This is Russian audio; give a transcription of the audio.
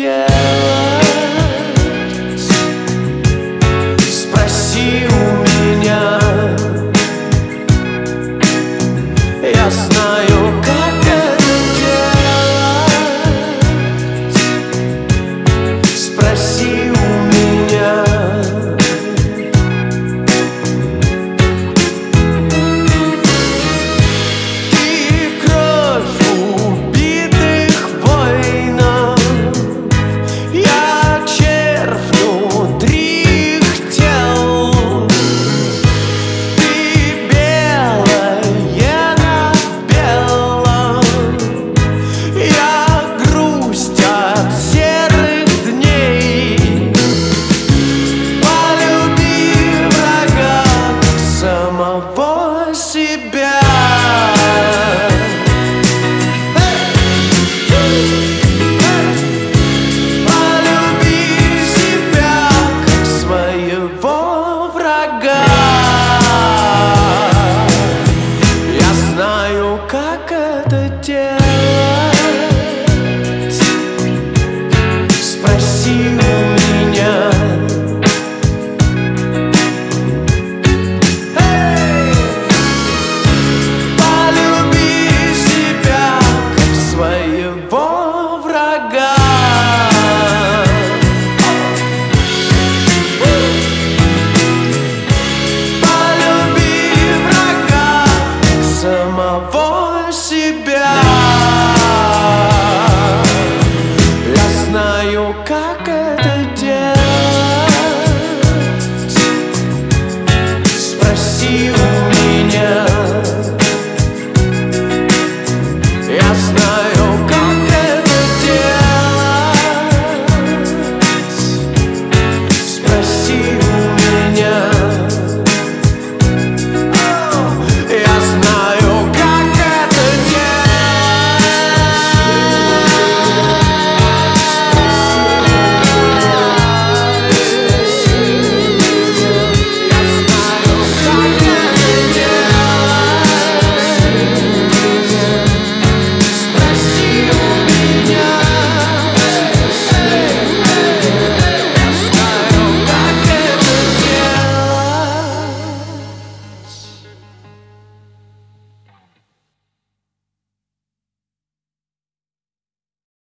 делать? Спроси у меня. Я знаю, как это делать. Спроси у меня. Ты кровь убитых воинов, я червь внутри их тел. Ты белая на белом, я грусть от серых дней. Полюби врага, как самого себя. Полюби себя, как своего врага. Я знаю, как это делать. Спроси у меня. Полюби себя, как своего врага. Полюби врага, как самого себя. Я знаю, как это